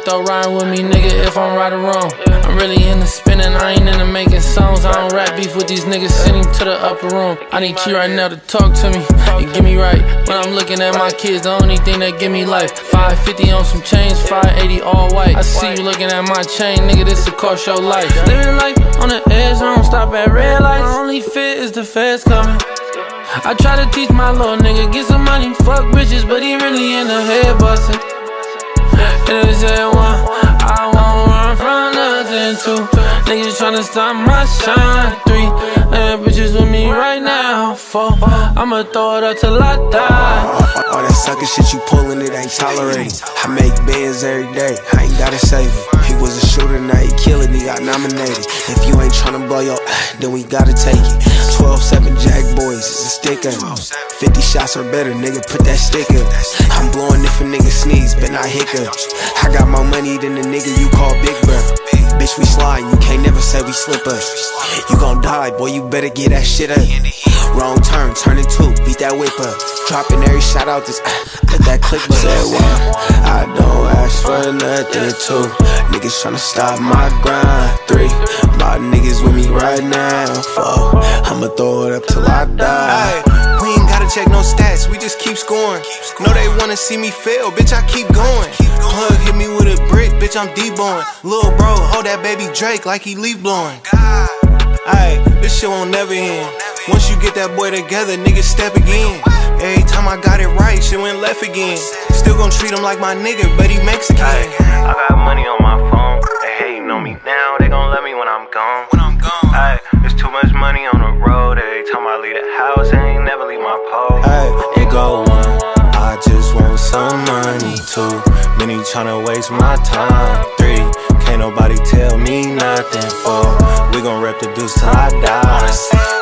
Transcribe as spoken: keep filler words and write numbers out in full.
worth though riding with me, nigga, if I'm right or wrong. I'm really into spinning, I ain't into making songs. I don't rap beef with these niggas, send him to the upper room. I need you right now to talk to me and get me right. When I'm looking at my kids, the only thing that give me life. five fifty on some chains, five eighty all white. I see you looking at my chain, nigga, this will cost your life. Living life on the edge, I don't stop at red lights. My only fit is the feds coming. I try to teach my little nigga, get some money, fuck bitches, but he really in the head bustin'. And they say one, I won't run from nothing. Two, niggas tryna stop my shine. Three, and bitches with me right now. Four, I'ma throw it up till I die. All that sucker shit you pullin', it ain't tolerated. I make bands every day, I ain't gotta save it. He was a shooter, now he killin', he got nominated. If you ain't tryna blow your then we gotta take it. twelve seven Jack Boys, it's a sticker. fifty shots or better, nigga, put that sticker. I'm blowing if a nigga sneeze, but not hiccup. I got more money than the nigga you call Big Bird. Bitch, we slide, you can't never say we slip up. You gon' die, boy, you better get that shit up. Wrong turn, turning two, beat that whip up. Dropping every shot out this, let that click button. Said one, I don't ask for nothing. Two, niggas tryna stop my grind. Three, my niggas with me right now. Four, I'ma throw it up till I die. We ain't gotta check no stats, we just keep scoring. Know they wanna see me fail, bitch, I keep going. Plug hit me with a brick, bitch, I'm D-boing. Lil' bro, hold that baby Drake like he leaf blowing. Ayy, this shit won't never end. Once you get that boy together, niggas step again. Every time I got it right, shit went left again. Still gon' treat him like my nigga, but he Mexican. Ay, I got money on my phone, they hating on me now, they gon' love me when I'm gone. When I'm gone. Ay, there's too much money on the road, every time I leave the house, I ain't never leave my pole. Ay, it go one, I just want some money. Two, many tryna waste my time. Three, can't nobody tell me nothing. Four, we gon' rep the deuce till I die.